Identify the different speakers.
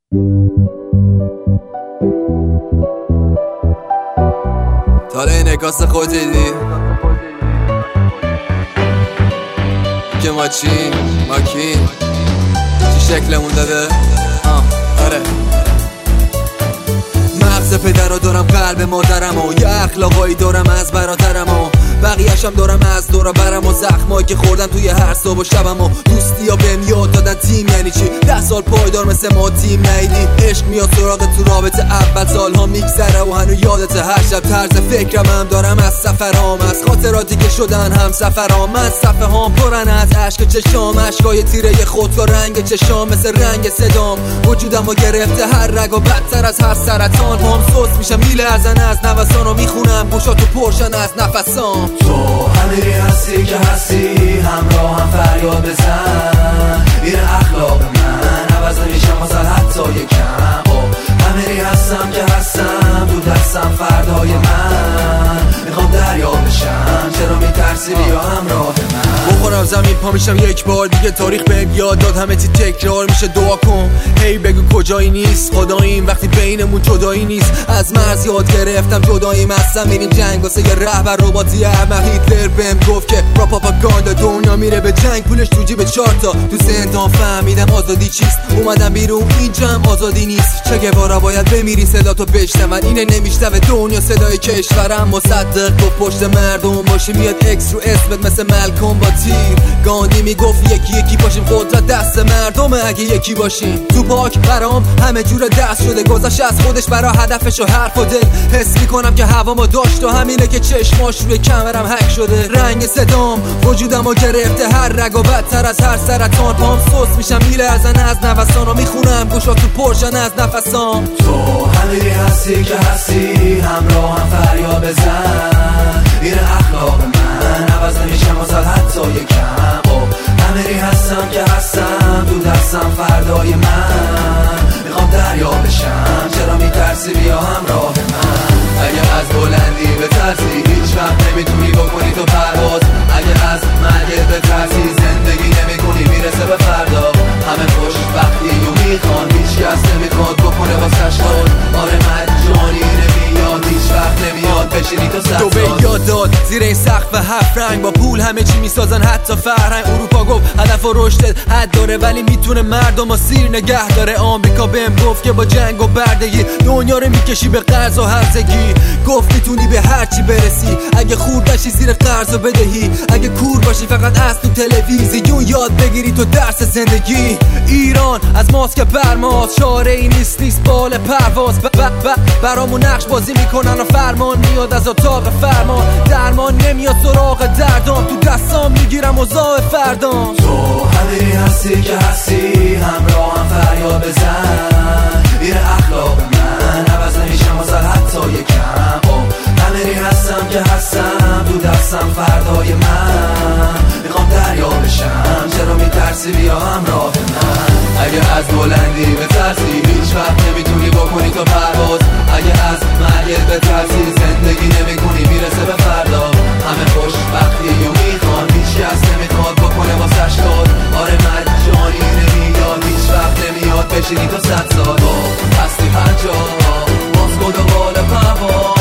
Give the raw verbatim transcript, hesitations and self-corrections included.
Speaker 1: حالا این نکاس خود دیدی که ما چی؟ ما کی؟ چی شکلمون داده؟ آه آره مغز پدر رو دارم، قلب مادرم و یه اخلاقایی دارم از برادرم و بقیه‌شم دارم از دورا برم و زخمایی که خوردم توی هر صبح و شبم و دوستی ها بهم یاد دادن تیم یعنی چی. ده سال پایدار مثل ما تیم نیدی. عشق میاد سراغ تو رابطه اول، سالها میگذره و هنو یادت هر شب. طرز فکرم هم دارم از سفرام، از خاطراتی که شدن هم سفرام. من صفحه هام پرن از عشق چشام، عشقای تیره خودکار رنگ چشام مثل رنگ صدام. وجودم و گرفته هر رگ و بدتر از هر سرطان. پام سوس میشم میلرزن از نوسان و میخونم گوشاتو پرشن از نفسام.
Speaker 2: تو همیری هستی که هستی، همراه هم فریاد بزن. میره اخلاق من عوض نمیشم واسه حتی یکم. همیری هستم که هستم، تو دستم فردای من. میخوام دریا بشم، چرا میترسی بیا همراه من.
Speaker 1: بخورم زمین پا میشم یک بار دیگه، تاریخ بهم یاد داد همه چی تکرار میشه. دعا کن هی بگو کجایی نیست خداییم وقتی بینمون جدایی نیست. از مرز یاد گرفتم جداییم، هستم میریم جنگ واسه یه رهبر رباتی احمق. هیتلر بهم گفت که را پاپاگاندا دنیا میره به جنگ، پولش تو جیب چارتا. تو زندان فهمیدم آزادی چیست، اومدم بیرون اینجا هم آزادی نیست. چه گوارا باید بمیری صدا تو بشنون، اینه نمیشنوه دنیا صدای کشورم. مصدق تو پشت مردم باشی، میاد اکس رو اسمت مثل ملکم با تیر. گاندی میگفت یکی یکی باشیم، قدرت دست مردمه اگه یکی باشیم. تو پاک برام همه جور دست شده، گذاشت از خودش برا هدفش و حرف و دل. حس میکنم که هوامو داشت و همینه که چشماش روی کمرم هک شده. رنگ صدام وجودمو گرفته هر رگ و بدتر از هر سرطان. پام سوس میشم میلرزن از نوسان و میخونم گوشاتو پرشن از نفسام.
Speaker 2: تو همیری هستی که هستی، همراه هم فریاد بزن. میره اخلاق من عوض نمیشم واسه حتی یکم. همیری هستم که هستم، تو دستم فردای من. میخوام دریا بشم، چرا میترسی بیا همراه من. اگه از بلندی بترسی هیچ وقت نمیتونی بکنی تو پرواز. اگه از مرگت بترسی زندگی نمیکنی میرسه به فردا. همه خوشبختی و میخوان، هیچ کس نمیخواد بکنه واسش خود. آره مجانی نمیاد، هیچ وقت نمیاد بشینی تو صد سال.
Speaker 1: دو یاد داد زیر این سقف هفت رنگ، با پول همه چی میسازن حتی فرهنگ. اروپا گفت هدف و رشدت حد داره ولی میتونه مردم و سیر نگه داره. آمریکا بهم گفت که با جنگ و بردگی دنیا رو میکشی به قرض و هرزگی. گفت میتونی به هر چی برسی اگه خور بشی زیر قرض و بدهی. اگه کور باشی فقط از تو تلویزیون یاد بگیری تو درس زندگی. ایران از ماسک برماز، چاره ای نیست نیست بال پرواز. ب ب ب برامون نقش بازی میکنن و فرمان میاد از اتاق فرمان. درمان نمیاد سراغ دردام، تو دستام میگیرم اوضاع فردام.
Speaker 2: تو همیری هستی که هستی، همراه هم فریاد بزن. میره اخلاق من عوض نمیشم واسه حتی یکم. همیری هستم که هستم، تو دستم فردای من. میخوام دریا بشم، چرا میترسی بیا همراه من. اگه از بلندی بترسی هیچ وقت نمیتونی بکنی تو پرواز. اگه از مرگت بترسی زندگی نمیکنی میرسه به فردا. همه خوشبختی و میخوان، هیچ کس نمیخواد بکنه واسش کار. آره مجانی نمیاد، هیچ وقت نمیاد بشینی تو صد سال. هستی هر جا باز خود و بال پرواز.